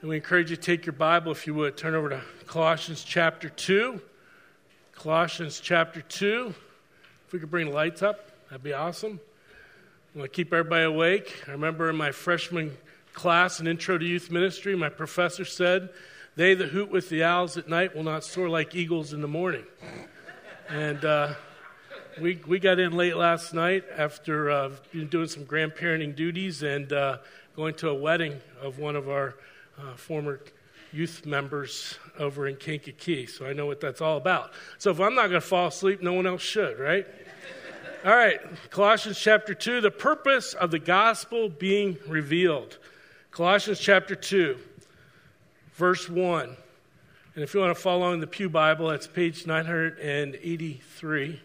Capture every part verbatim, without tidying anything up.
And we encourage you to take your Bible, if you would, turn over to Colossians chapter two. Colossians chapter two. If we could bring lights up, that'd be awesome. I want to keep everybody awake. I remember in my freshman class in Intro to Youth Ministry, my professor said, "They that hoot with the owls at night will not soar like eagles in the morning." And uh, we we got in late last night after uh, doing some grandparenting duties and uh, going to a wedding of one of our uh, former youth members over in Kankakee. So I know what that's all about. So if I'm not going to fall asleep, no one else should, right? All right, Colossians chapter two, the purpose of the gospel being revealed. Colossians chapter two, verse one. And if you want to follow in the Pew Bible, that's page nine eighty-three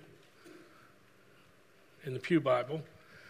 in the Pew Bible.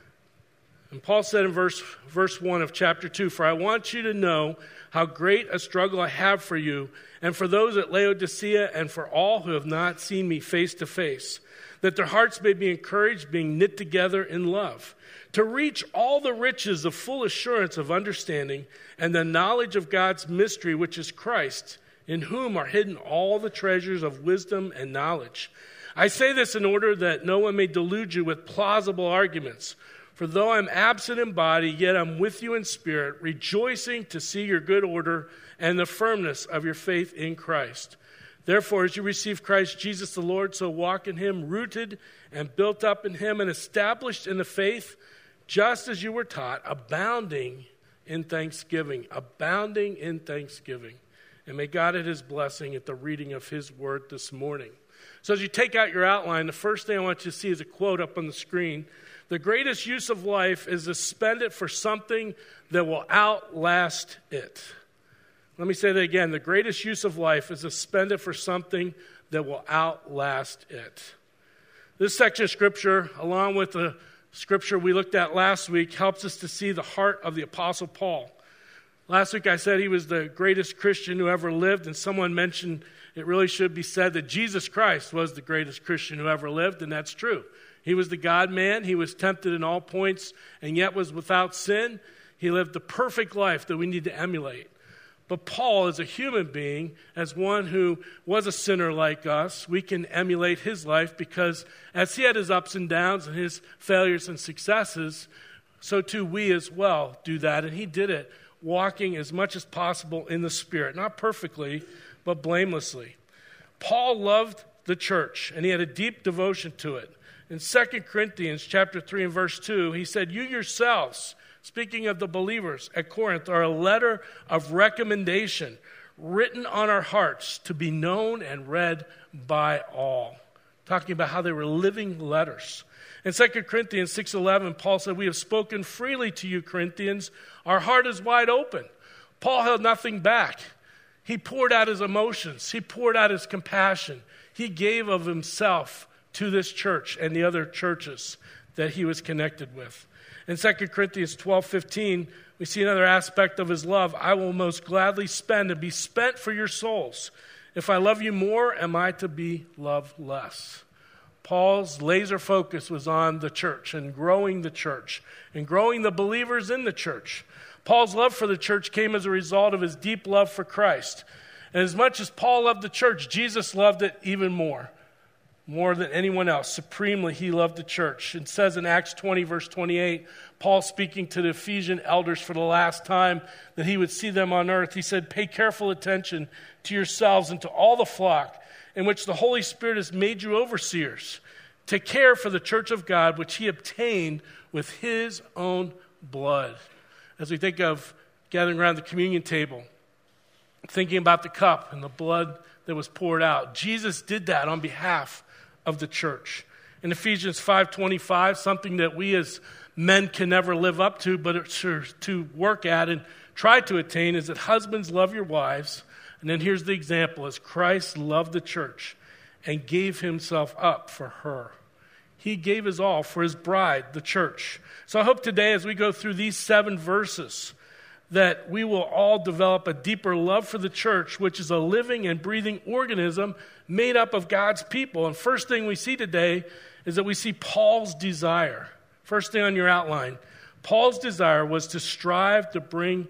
And Paul said in verse, verse one of chapter two, "For I want you to know how great a struggle I have for you, and for those at Laodicea, and for all who have not seen me face to face, that their hearts may be encouraged, being knit together in love, to reach all the riches of full assurance of understanding and the knowledge of God's mystery, which is Christ, in whom are hidden all the treasures of wisdom and knowledge. I say this in order that no one may delude you with plausible arguments. For though I'm absent in body, yet I'm with you in spirit, rejoicing to see your good order and the firmness of your faith in Christ. Therefore, as you receive Christ Jesus the Lord, so walk in him, rooted and built up in him and established in the faith, just as you were taught, abounding in thanksgiving, abounding in thanksgiving. And may God add his blessing at the reading of his word this morning." So as you take out your outline, the first thing I want you to see is a quote up on the screen. "The greatest use of life is to spend it for something that will outlast it." Let me say that again. The greatest use of life is to spend it for something that will outlast it. This section of Scripture, along with the Scripture we looked at last week, helps us to see the heart of the Apostle Paul. Last week I said he was the greatest Christian who ever lived, and someone mentioned it really should be said that Jesus Christ was the greatest Christian who ever lived, and that's true. He was the God-man. He was tempted in all points and yet was without sin. He lived the perfect life that we need to emulate. But Paul, as a human being, as one who was a sinner like us, we can emulate his life because as he had his ups and downs and his failures and successes, so too we as well do that. And he did it walking as much as possible in the Spirit. Not perfectly, but blamelessly. Paul loved the church, and he had a deep devotion to it. In Second Corinthians chapter three and verse two, he said, "You yourselves," speaking of the believers at Corinth, "are a letter of recommendation written on our hearts to be known and read by all." Talking about how they were living letters. In Second Corinthians six eleven, Paul said, "We have spoken freely to you, Corinthians. Our heart is wide open." Paul held nothing back. He poured out his emotions. He poured out his compassion. He gave of himself to this church and the other churches that he was connected with. In Second Corinthians twelve fifteen, we see another aspect of his love. "I will most gladly spend and be spent for your souls. If I love you more, am I to be loved less?" Paul's laser focus was on the church and growing the church and growing the believers in the church. Paul's love for the church came as a result of his deep love for Christ. And as much as Paul loved the church, Jesus loved it even more. More than anyone else. Supremely, he loved the church. It says in Acts twenty, verse twenty-eight, Paul speaking to the Ephesian elders for the last time that he would see them on earth. He said, "Pay careful attention to yourselves and to all the flock in which the Holy Spirit has made you overseers, to care for the church of God, which he obtained with his own blood." As we think of gathering around the communion table, thinking about the cup and the blood that was poured out, Jesus did that on behalf of the church. In Ephesians five twenty-five, something that we as men can never live up to, but it's sure to work at and try to attain, is that husbands love your wives. And then here's the example, as Christ loved the church and gave himself up for her. He gave his all for his bride, the church. So I hope today as we go through these seven verses that we will all develop a deeper love for the church, which is a living and breathing organism made up of God's people. And first thing we see today is that we see Paul's desire. First thing on your outline, Paul's desire was to strive to bring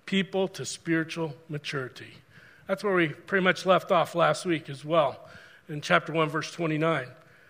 people to spiritual maturity. That's where we pretty much left off last week as well, in chapter one, verse twenty-nine.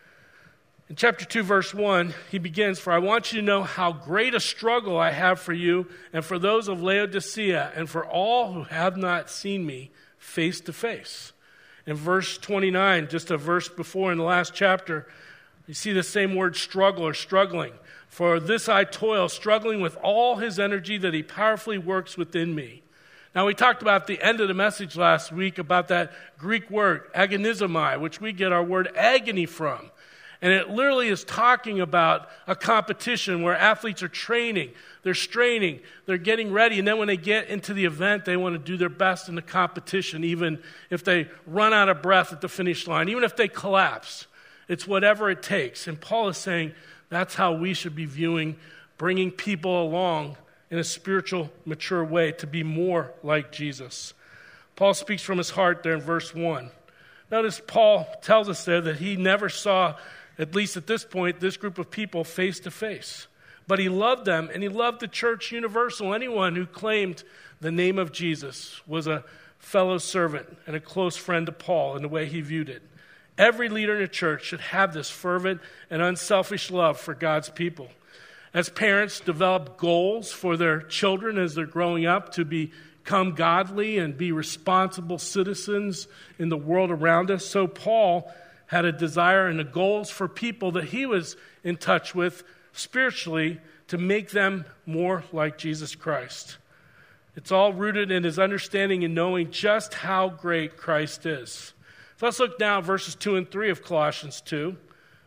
In chapter two, verse one, he begins, "For I want you to know how great a struggle I have for you and for those of Laodicea and for all who have not seen me face to face." In verse twenty-nine, just a verse before in the last chapter, you see the same word struggle or struggling. "For this I toil, struggling with all his energy that he powerfully works within me." Now, we talked about the end of the message last week about that Greek word, agonizomai, which we get our word agony from. And it literally is talking about a competition where athletes are training, they're straining, they're getting ready, and then when they get into the event, they want to do their best in the competition, even if they run out of breath at the finish line, even if they collapse. It's whatever it takes. And Paul is saying that's how we should be viewing bringing people along in a spiritual, mature way to be more like Jesus. Paul speaks from his heart there in verse one. Notice Paul tells us there that he never saw, at least at this point, this group of people face to face. But he loved them, and he loved the church universal. Anyone who claimed the name of Jesus was a fellow servant and a close friend to Paul in the way he viewed it. Every leader in the church should have this fervent and unselfish love for God's people. As parents develop goals for their children as they're growing up to become godly and be responsible citizens in the world around us, so Paul had a desire and the goals for people that he was in touch with spiritually to make them more like Jesus Christ. It's all rooted in his understanding and knowing just how great Christ is. So let's look now at verses two and three of Colossians two.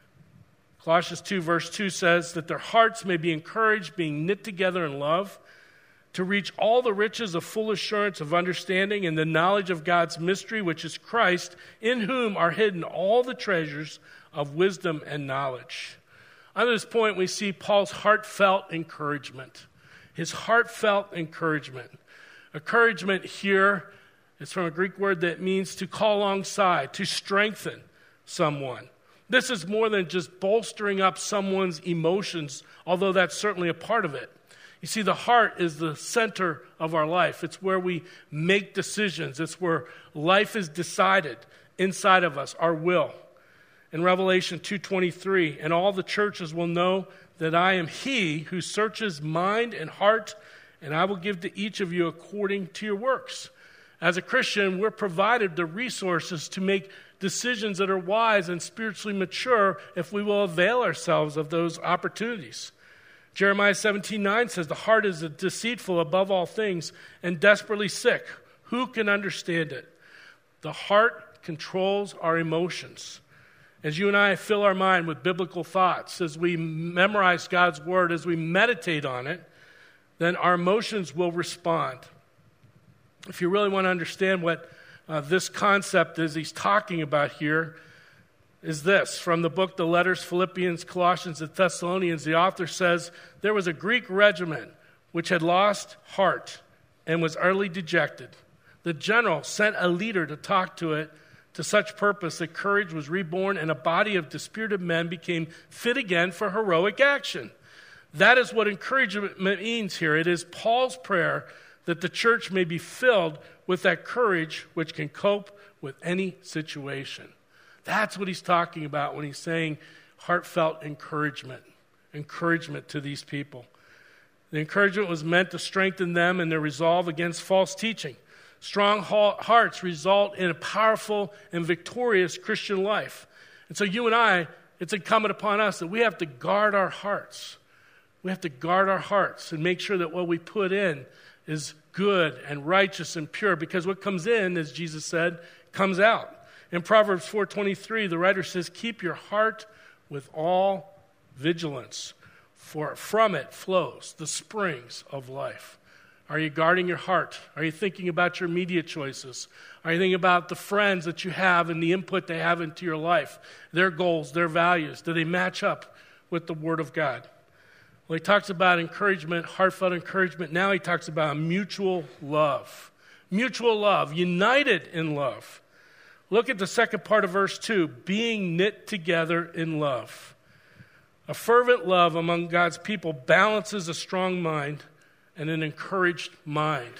Colossians two verse two says that their hearts may be encouraged, being knit together in love, to reach all the riches of full assurance of understanding and the knowledge of God's mystery, which is Christ, in whom are hidden all the treasures of wisdom and knowledge. On this point, we see Paul's heartfelt encouragement. His heartfelt encouragement. Encouragement here is from a Greek word that means to call alongside, to strengthen someone. This is more than just bolstering up someone's emotions, although that's certainly a part of it. You see, the heart is the center of our life. It's where we make decisions. It's where life is decided inside of us, our will. In Revelation two twenty-three, "And all the churches will know that I am he who searches mind and heart, and I will give to each of you according to your works." As a Christian, we're provided the resources to make decisions that are wise and spiritually mature if we will avail ourselves of those opportunities. Jeremiah seventeen nine says, "The heart is deceitful above all things and desperately sick. Who can understand it?" The heart controls our emotions. As you and I fill our mind with biblical thoughts, as we memorize God's word, as we meditate on it, then our emotions will respond. If you really want to understand what uh, this concept is he's talking about here, is this. From the book, the letters, Philippians, Colossians, and Thessalonians, the author says, "There was a Greek regiment which had lost heart and was utterly dejected. The general sent a leader to talk to it to such purpose that courage was reborn and a body of dispirited men became fit again for heroic action." That is what encouragement means here. It is Paul's prayer that the church may be filled with that courage which can cope with any situation. That's what he's talking about when he's saying heartfelt encouragement, encouragement to these people. The encouragement was meant to strengthen them in their resolve against false teaching. Strong hearts result in a powerful and victorious Christian life. And so you and I, it's incumbent upon us that we have to guard our hearts. We have to guard our hearts and make sure that what we put in is good and righteous and pure, because what comes in, as Jesus said, comes out. In Proverbs four twenty-three, the writer says, "Keep your heart with all vigilance, for from it flows the springs of life." Are you guarding your heart? Are you thinking about your media choices? Are you thinking about the friends that you have and the input they have into your life, their goals, their values? Do they match up with the Word of God? Well, he talks about encouragement, heartfelt encouragement. Now he talks about mutual love. Mutual love, united in love. Look at the second part of verse two, being knit together in love. A fervent love among God's people balances a strong mind and an encouraged mind.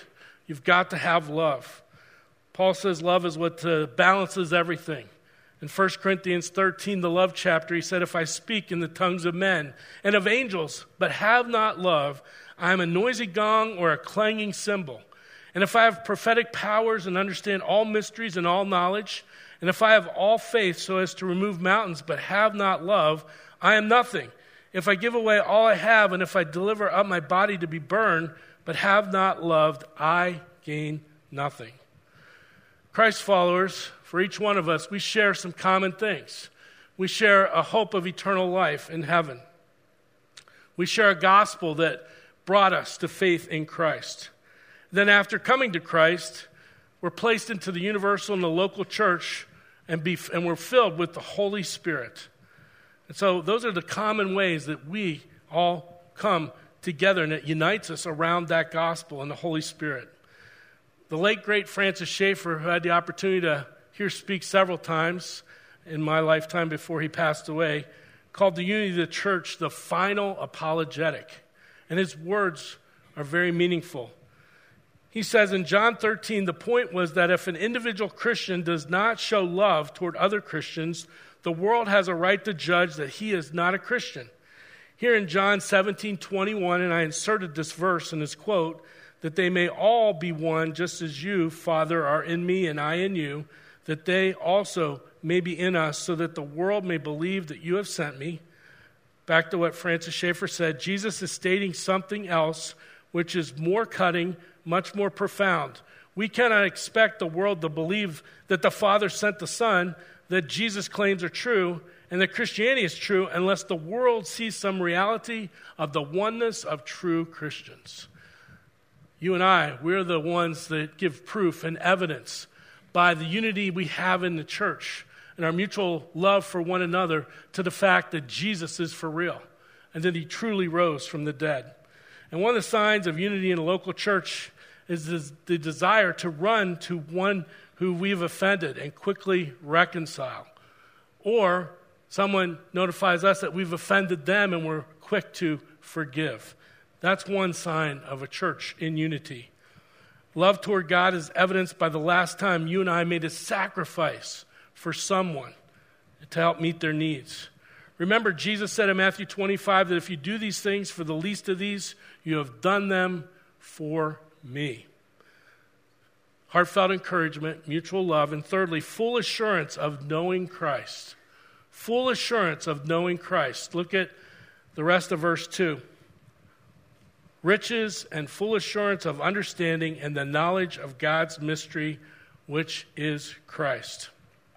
You've got to have love. Paul says love is what uh, balances everything. In First Corinthians thirteen, the love chapter, he said, if I speak in the tongues of men and of angels, but have not love, I am a noisy gong or a clanging cymbal. And if I have prophetic powers and understand all mysteries and all knowledge, and if I have all faith so as to remove mountains, but have not love, I am nothing. If I give away all I have, and if I deliver up my body to be burned, but have not loved, I gain nothing. Christ followers, for each one of us, we share some common things. We share a hope of eternal life in heaven. We share a gospel that brought us to faith in Christ. Then after coming to Christ, we're placed into the universal and the local church, and, be, and we're filled with the Holy Spirit. And so those are the common ways that we all come together, and it unites us around that gospel and the Holy Spirit. The late, great Francis Schaeffer, who had the opportunity to hear speak several times in my lifetime before he passed away, called the unity of the church the final apologetic. And his words are very meaningful. He says in John thirteen, the point was that if an individual Christian does not show love toward other Christians, the world has a right to judge that he is not a Christian. Here in John seventeen twenty-one, and I inserted this verse in his quote, that they may all be one, just as you, Father, are in me and I in you, that they also may be in us, so that the world may believe that you have sent me. Back to what Francis Schaeffer said, Jesus is stating something else which is more cutting, much more profound. We cannot expect the world to believe that the Father sent the Son, that Jesus' claims are true, and that Christianity is true, unless the world sees some reality of the oneness of true Christians. You and I, we're the ones that give proof and evidence by the unity we have in the church and our mutual love for one another to the fact that Jesus is for real and that he truly rose from the dead. And one of the signs of unity in a local church is the desire to run to one who we've offended and quickly reconcile. Or someone notifies us that we've offended them and we're quick to forgive. That's one sign of a church in unity. Love toward God is evidenced by the last time you and I made a sacrifice for someone to help meet their needs. Remember, Jesus said in Matthew twenty-five that if you do these things for the least of these, you have done them for me. Heartfelt encouragement, mutual love, and thirdly, full assurance of knowing Christ. Full assurance of knowing Christ. Look at the rest of verse two. Riches and full assurance of understanding and the knowledge of God's mystery, which is Christ.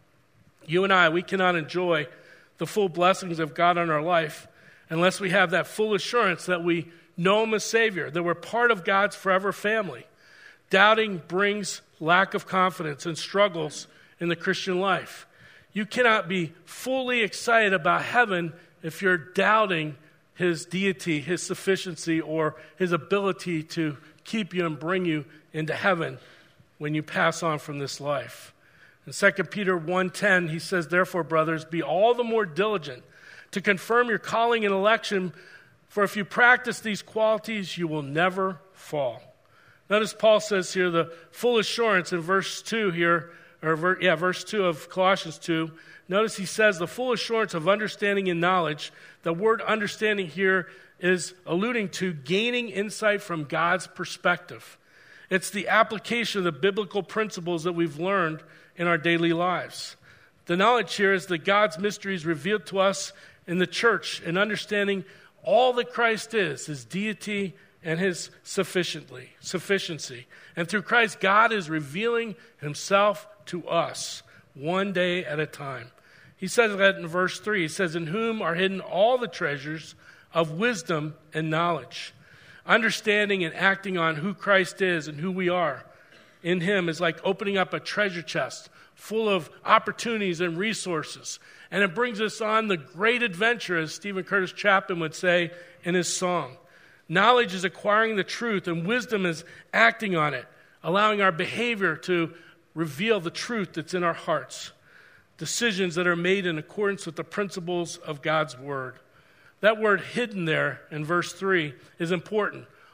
You and I, we cannot enjoy the full blessings of God on our life unless we have that full assurance that we know him as Savior, that we're part of God's forever family. Doubting brings lack of confidence and struggles in the Christian life. You cannot be fully excited about heaven if you're doubting his deity, his sufficiency, or his ability to keep you and bring you into heaven when you pass on from this life. In Second Peter one ten, he says, therefore, brothers, be all the more diligent to confirm your calling and election, for if you practice these qualities, you will never fall. Notice Paul says here the full assurance in verse two here, or ver, yeah, verse two of Colossians two. Notice he says the full assurance of understanding and knowledge. The word understanding here is alluding to gaining insight from God's perspective. It's the application of the biblical principles that we've learned in our daily lives. The knowledge here is that God's mysteries revealed to us in the church and understanding all that Christ is, his deity and his sufficiently, sufficiency. And through Christ, God is revealing himself to us one day at a time. He says that in verse three. He says, in whom are hidden all the treasures of wisdom and knowledge. Understanding and acting on who Christ is and who we are in him is like opening up a treasure chest full of opportunities and resources. And it brings us on the great adventure, as Stephen Curtis Chapman would say in his song. Knowledge is acquiring the truth, and wisdom is acting on it, allowing our behavior to reveal the truth that's in our hearts. Decisions that are made in accordance with the principles of God's word. That word hidden there in verse three is important.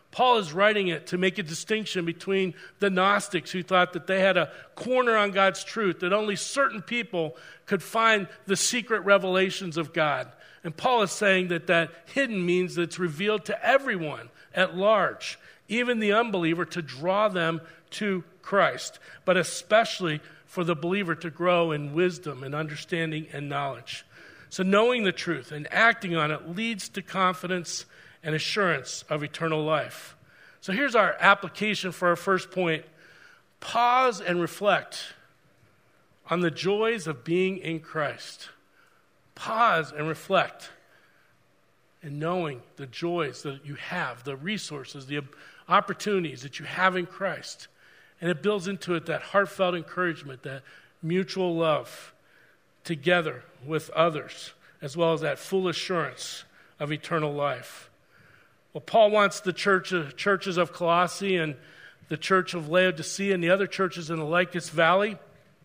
Paul is writing it to make a distinction between the Gnostics, who thought that they had a corner on God's truth, that only certain people could find the secret revelations of God. And Paul is saying that that hidden means that it's revealed to everyone at large, even the unbeliever, to draw them to Christ, but especially for the believer to grow in wisdom and understanding and knowledge. So knowing the truth and acting on it leads to confidence and assurance of eternal life. So here's our application for our first point. Pause and reflect on the joys of being in Christ. Pause and reflect in knowing the joys that you have, the resources, the opportunities that you have in Christ. And it builds into it that heartfelt encouragement, that mutual love together with others, as well as that full assurance of eternal life. Well, Paul wants the church, uh, churches of Colossae and the church of Laodicea and the other churches in the Lycus Valley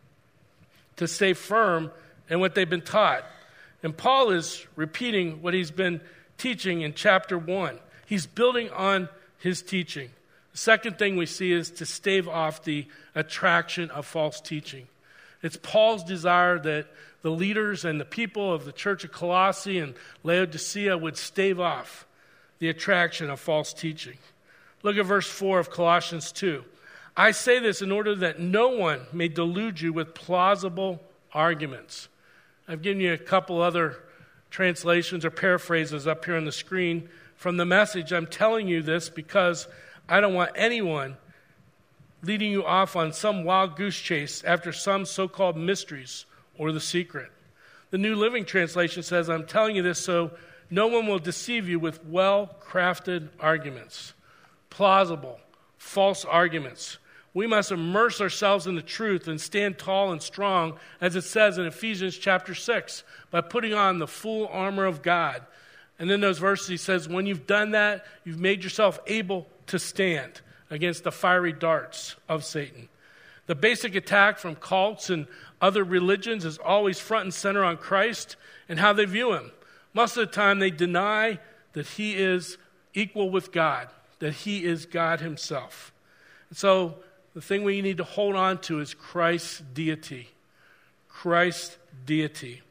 to stay firm in what they've been taught. And Paul is repeating what he's been teaching in chapter one. He's building on his teaching. The second thing we see is to stave off the attraction of false teaching. It's Paul's desire that the leaders and the people of the church of Colossae and Laodicea would stave off the attraction of false teaching. Look at verse four of Colossians two. I say this in order that no one may delude you with plausible arguments. I've given you a couple other translations or paraphrases up here on the screen from the Message. I'm telling you this because I don't want anyone leading you off on some wild goose chase after some so-called mysteries or the secret. The New Living Translation says, I'm telling you this so no one will deceive you with well-crafted arguments, plausible, false arguments. We must immerse ourselves in the truth and stand tall and strong, as it says in Ephesians chapter six, by putting on the full armor of God. And in those verses he says, when you've done that, you've made yourself able to stand against the fiery darts of Satan. The basic attack from cults and other religions is always front and center on Christ and how they view him. Most of the time they deny that he is equal with God, that he is God himself. And so the thing we need to hold on to is Christ's deity. Christ's deity.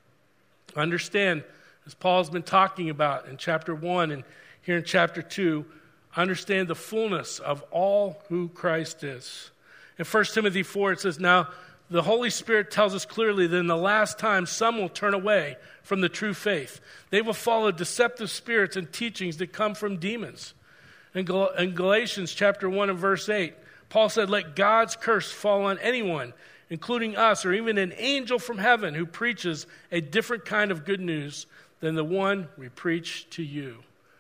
Understand, as Paul's been talking about in chapter one and here in chapter two, understand the fullness of all who Christ is. In First Timothy four, it says, now the Holy Spirit tells us clearly that in the last time some will turn away from the true faith. They will follow deceptive spirits and teachings that come from demons. In, Gal- in Galatians chapter one and verse eight, Paul said, let God's curse fall on anyone, including us or even an angel from heaven who preaches a different kind of good news than the one we preach to you.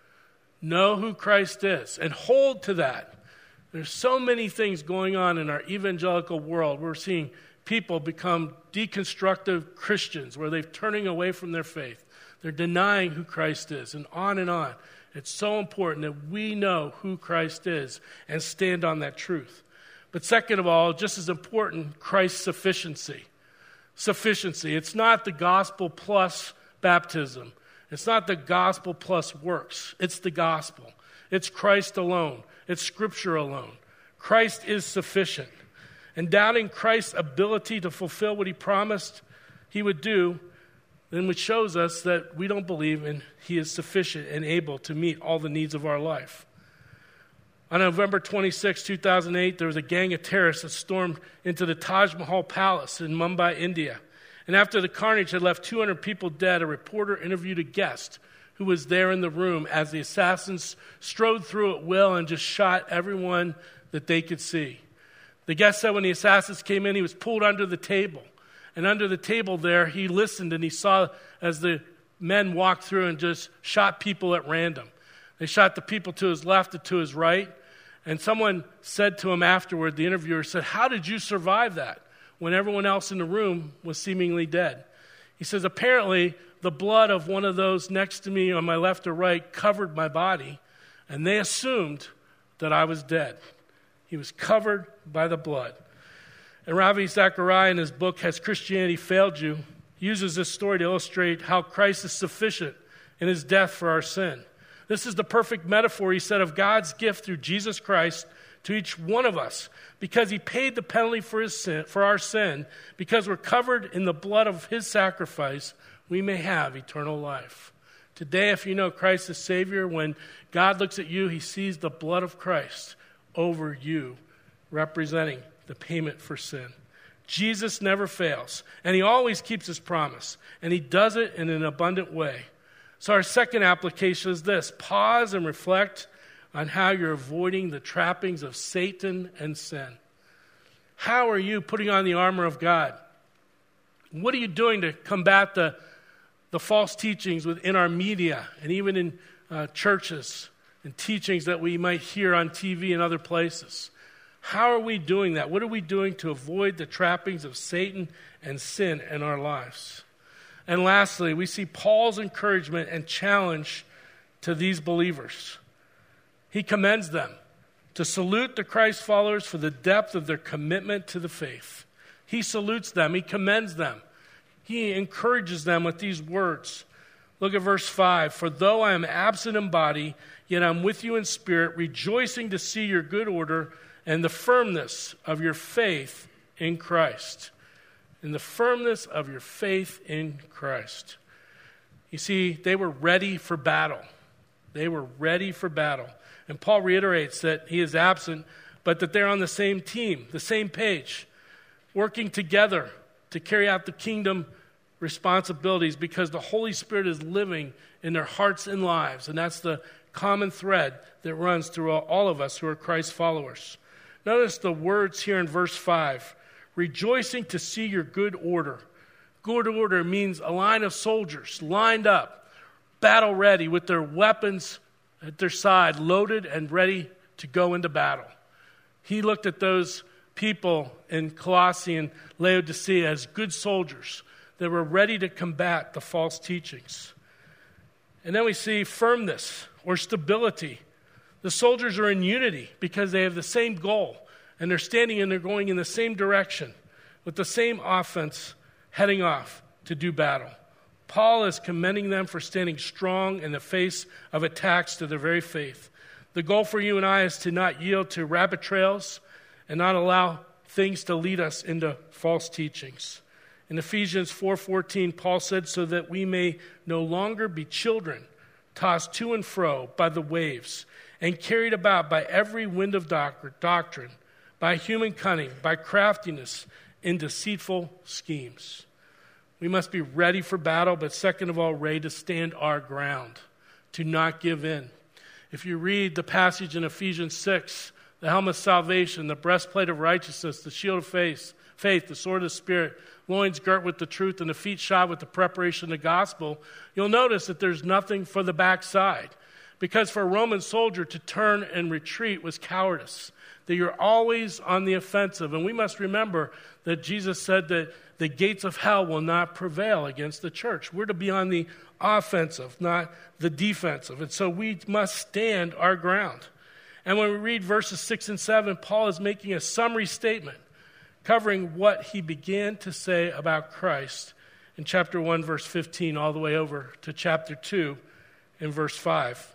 Know who Christ is and hold to that. There's so many things going on in our evangelical world. We're seeing people become deconstructive Christians where they're turning away from their faith. They're denying who Christ is and on and on. It's so important that we know who Christ is and stand on that truth. But second of all, just as important, Christ's sufficiency. Sufficiency. It's not the gospel plus baptism. It's not the gospel plus works. It's the gospel. It's Christ alone. It's Scripture alone. Christ is sufficient. And doubting Christ's ability to fulfill what he promised he would do, then it shows us that we don't believe in he is sufficient and able to meet all the needs of our life. On November twenty-sixth, two thousand eight, there was a gang of terrorists that stormed into the Taj Mahal Palace in Mumbai, India. And after the carnage had left two hundred people dead, a reporter interviewed a guest who was there in the room as the assassins strode through at will and just shot everyone that they could see. The guest said when the assassins came in, he was pulled under the table. And under the table there, he listened and he saw as the men walked through and just shot people at random. They shot the people to his left and to his right. And someone said to him afterward, the interviewer said, how did you survive that when everyone else in the room was seemingly dead? He says, apparently the blood of one of those next to me on my left or right covered my body, and they assumed that I was dead. He was covered by the blood. And Ravi Zachariah in his book, Has Christianity Failed You?, uses this story to illustrate how Christ is sufficient in his death for our sin. This is the perfect metaphor, he said, of God's gift through Jesus Christ to each one of us, because he paid the penalty for his sin, for our sin, because we're covered in the blood of his sacrifice, we may have eternal life. Today, if you know Christ as Savior, when God looks at you, he sees the blood of Christ over you, representing the payment for sin. Jesus never fails, and he always keeps his promise, and he does it in an abundant way. So our second application is this: pause and reflect on how you're avoiding the trappings of Satan and sin. How are you putting on the armor of God? What are you doing to combat the, the false teachings within our media and even in uh, churches and teachings that we might hear on T V and other places? How are we doing that? What are we doing to avoid the trappings of Satan and sin in our lives? And lastly, we see Paul's encouragement and challenge to these believers. He commends them to salute the Christ followers for the depth of their commitment to the faith. He salutes them. He commends them. He encourages them with these words. Look at verse five. For though I am absent in body, yet I'm with you in spirit, rejoicing to see your good order and the firmness of your faith in Christ. In the firmness of your faith in Christ. You see, they were ready for battle. They were ready for battle. And Paul reiterates that he is absent, but that they're on the same team, the same page, working together to carry out the kingdom responsibilities because the Holy Spirit is living in their hearts and lives. And that's the common thread that runs through all of us who are Christ followers. Notice the words here in verse five. Rejoicing to see your good order. Good order means a line of soldiers lined up, battle ready with their weapons at their side, loaded and ready to go into battle. He looked at those people in Colossae and Laodicea as good soldiers that were ready to combat the false teachings. And then we see firmness or stability. The soldiers are in unity because they have the same goal, and they're standing and they're going in the same direction with the same offense heading off to do battle. Paul is commending them for standing strong in the face of attacks to their very faith. The goal for you and I is to not yield to rabbit trails and not allow things to lead us into false teachings. In Ephesians four fourteen, Paul said, so that we may no longer be children, tossed to and fro by the waves, and carried about by every wind of doctrine, by human cunning, by craftiness, in deceitful schemes. We must be ready for battle, but second of all, ready to stand our ground, to not give in. If you read the passage in Ephesians six, the helmet of salvation, the breastplate of righteousness, the shield of faith, faith, the sword of the Spirit, loins girt with the truth, and the feet shod with the preparation of the gospel, you'll notice that there's nothing for the backside. Because for a Roman soldier to turn and retreat was cowardice. That you're always on the offensive. And we must remember that Jesus said that the gates of hell will not prevail against the church. We're to be on the offensive, not the defensive. And so we must stand our ground. And when we read verses six and seven, Paul is making a summary statement covering what he began to say about Christ in chapter one, verse fifteen, all the way over to chapter two in verse five.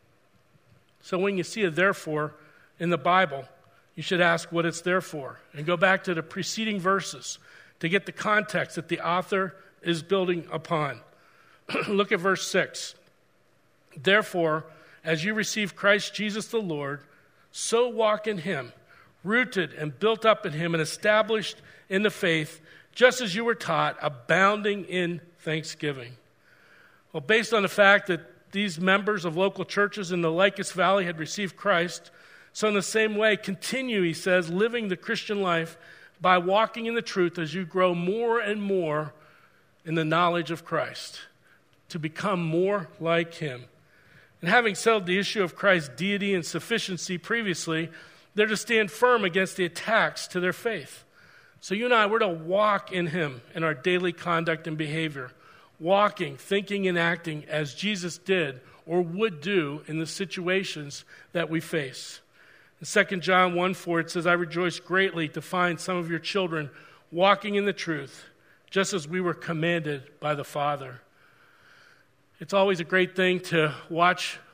So when you see a therefore in the Bible, you should ask what it's there for. And go back to the preceding verses to get the context that the author is building upon. Look at verse six. Therefore, as you receive Christ Jesus the Lord, so walk in him, rooted and built up in him and established in the faith, just as you were taught, abounding in thanksgiving. Well, based on the fact that these members of local churches in the Lycus Valley had received Christ, so in the same way, continue, he says, living the Christian life by walking in the truth as you grow more and more in the knowledge of Christ, to become more like him. And having settled the issue of Christ's deity and sufficiency previously, they're to stand firm against the attacks to their faith. So you and I, we're to walk in him in our daily conduct and behavior, walking, thinking, and acting as Jesus did or would do in the situations that we face. In Second John one four, it says, I rejoice greatly to find some of your children walking in the truth, just as we were commanded by the Father. It's always a great thing to watch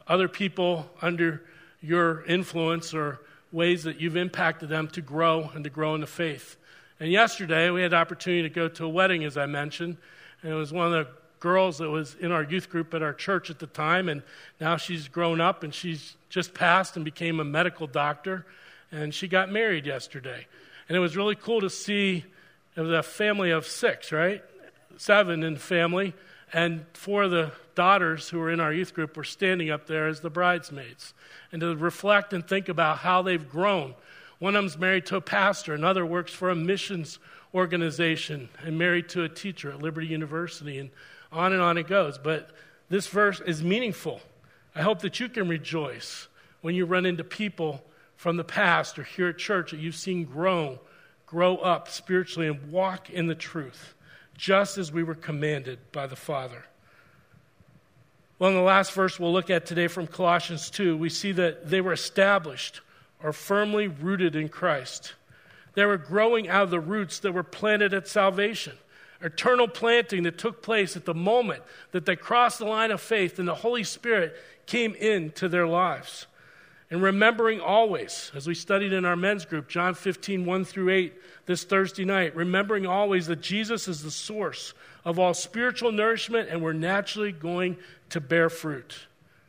other people under your influence or ways that you've impacted them to grow and to grow in the faith. And yesterday, we had the opportunity to go to a wedding, as I mentioned, and it was one of the girls that was in our youth group at our church at the time, and now she's grown up, and she's just passed and became a medical doctor, and she got married yesterday. And it was really cool to see, it was a family of six, right? Seven in the family, and four of the daughters who were in our youth group were standing up there as the bridesmaids, and to reflect and think about how they've grown. One of them's married to a pastor, another works for a missions organization, and married to a teacher at Liberty University, and on and on it goes. But this verse is meaningful. I hope that you can rejoice when you run into people from the past or here at church that you've seen grow, grow up spiritually and walk in the truth, just as we were commanded by the Father. Well, in the last verse we'll look at today from Colossians two, we see that they were established or firmly rooted in Christ. They were growing out of the roots that were planted at salvation. Eternal planting that took place at the moment that they crossed the line of faith and the Holy Spirit came into their lives. And remembering always, as we studied in our men's group, John fifteen, one through eight, this Thursday night, remembering always that Jesus is the source of all spiritual nourishment and we're naturally going to bear fruit.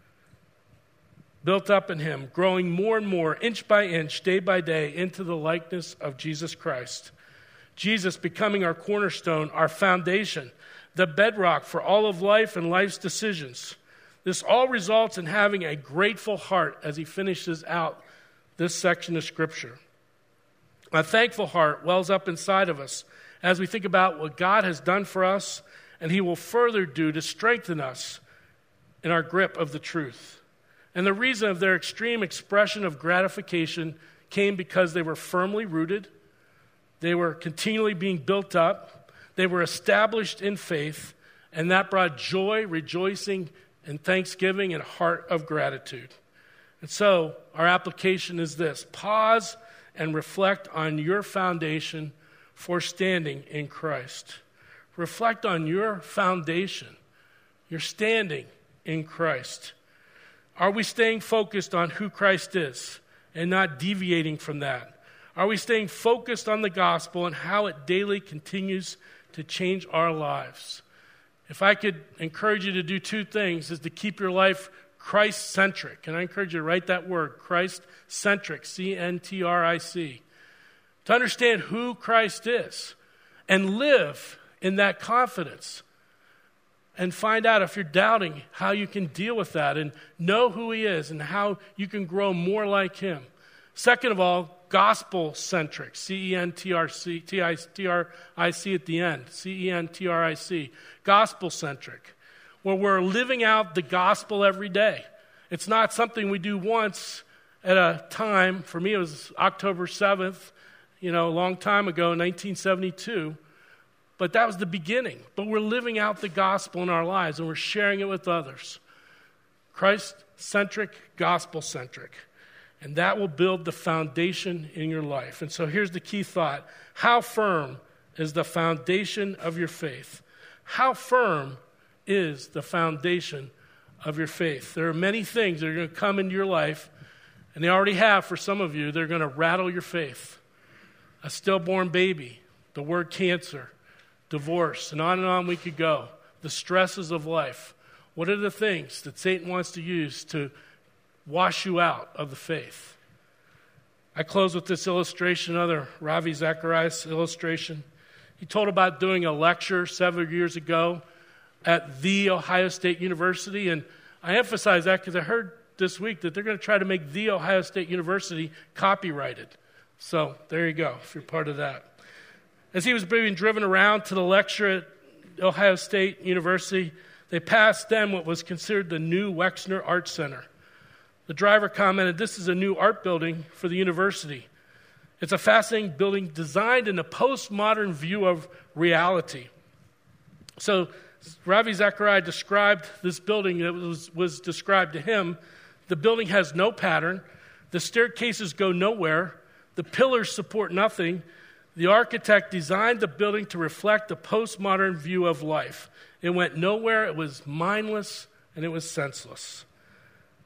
Built up in him, growing more and more, inch by inch, day by day, into the likeness of Jesus Christ. Jesus becoming our cornerstone, our foundation, the bedrock for all of life and life's decisions. This all results in having a grateful heart as he finishes out this section of Scripture. A thankful heart wells up inside of us as we think about what God has done for us and he will further do to strengthen us in our grip of the truth. And the reason of their extreme expression of gratification came because they were firmly rooted, they were continually being built up, they were established in faith, and that brought joy, rejoicing, and thanksgiving and a heart of gratitude. And so our application is this: pause and reflect on your foundation for standing in Christ. Reflect on your foundation, your standing in Christ. Are we staying focused on who Christ is and not deviating from that? Are we staying focused on the gospel and how it daily continues to change our lives? If I could encourage you to do two things, is to keep your life Christ-centric. And I encourage you to write that word, Christ-centric, C N T R I C. To understand who Christ is and live in that confidence. And find out, if you're doubting, how you can deal with that and know who he is and how you can grow more like him. Second of all, gospel-centric, C E N T R I C at the end, C E N T R I C, gospel-centric, where we're living out the gospel every day. It's not something we do once at a time. For me, it was October seventh, you know, a long time ago, nineteen seventy-two. But that was the beginning. But we're living out the gospel in our lives, and we're sharing it with others. Christ-centric, gospel-centric. And that will build the foundation in your life. And so here's the key thought. How firm is the foundation of your faith? How firm is the foundation of your faith? There are many things that are going to come into your life, and they already have for some of you. They're going to rattle your faith. A stillborn baby, the word cancer, divorce, and on and on we could go. The stresses of life. What are the things that Satan wants to use to wash you out of the faith? I close with this illustration, another Ravi Zacharias illustration. He told about doing a lecture several years ago at The Ohio State University, and I emphasize that because I heard this week that they're going to try to make The Ohio State University copyrighted. So there you go, if you're part of that. As he was being driven around to the lecture at Ohio State University, they passed then what was considered the new Wexner Art Center. The driver commented, "This is a new art building for the university. It's a fascinating building designed in a postmodern view of reality." So Ravi Zachariah described this building that was, was described to him. The building has no pattern. The staircases go nowhere. The pillars support nothing. The architect designed the building to reflect the postmodern view of life. It went nowhere, it was mindless, and it was senseless.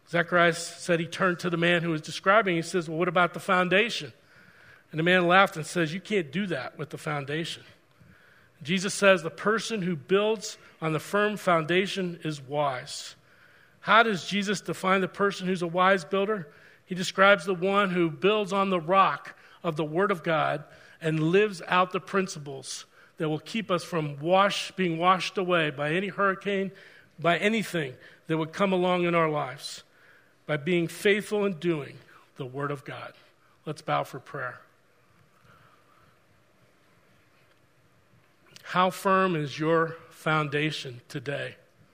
Zechariah said he turned to the man who was describing. He says, well, what about the foundation? And the man laughed and says, you can't do that with the foundation. Jesus says the person who builds on the firm foundation is wise. How does Jesus define the person who's a wise builder? He describes the one who builds on the rock of the Word of God and lives out the principles that will keep us from wash, being washed away by any hurricane, by anything that would come along in our lives, by being faithful in doing the Word of God. Let's bow for prayer. How firm is your foundation today?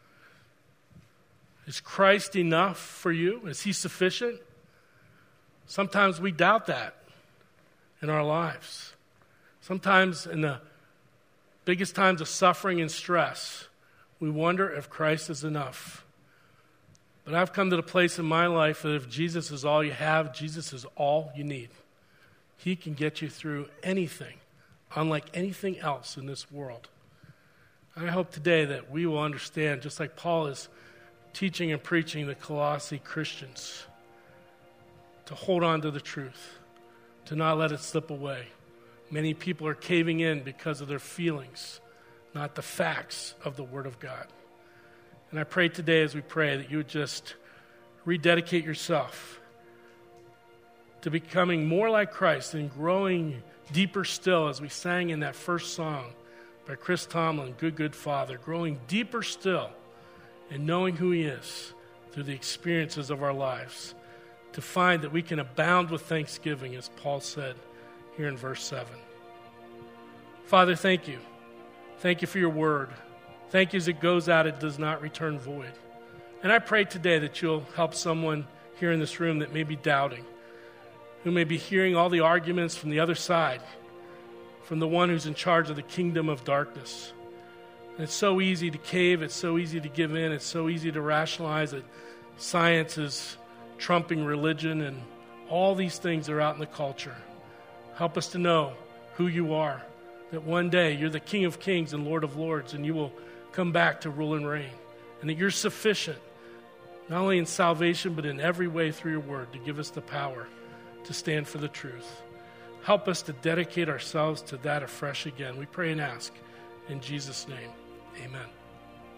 Is Christ enough for you? Is he sufficient? Sometimes we doubt that in our lives. Sometimes in the biggest times of suffering and stress, we wonder if Christ is enough. But I've come to the place in my life that if Jesus is all you have, Jesus is all you need. He can get you through anything, unlike anything else in this world. I hope today that we will understand, just like Paul is teaching and preaching the Colossae Christians, to hold on to the truth, to not let it slip away. Many people are caving in because of their feelings, not the facts of the Word of God. And I pray today as we pray that you would just rededicate yourself to becoming more like Christ and growing deeper still, as we sang in that first song by Chris Tomlin, Good, Good Father, growing deeper still and knowing who he is through the experiences of our lives, to find that we can abound with thanksgiving, as Paul said here in verse seven. Father, thank you. Thank you for your word. Thank you as it goes out, it does not return void. And I pray today that you'll help someone here in this room that may be doubting, who may be hearing all the arguments from the other side, from the one who's in charge of the kingdom of darkness. And it's so easy to cave, it's so easy to give in, it's so easy to rationalize that science is trumping religion and all these things are out in the culture. Help us to know who you are, that one day you're the King of Kings and Lord of Lords, and you will come back to rule and reign, and that you're sufficient, not only in salvation, but in every way through your word to give us the power to stand for the truth. Help us to dedicate ourselves to that afresh again. We pray and ask in Jesus' name. Amen.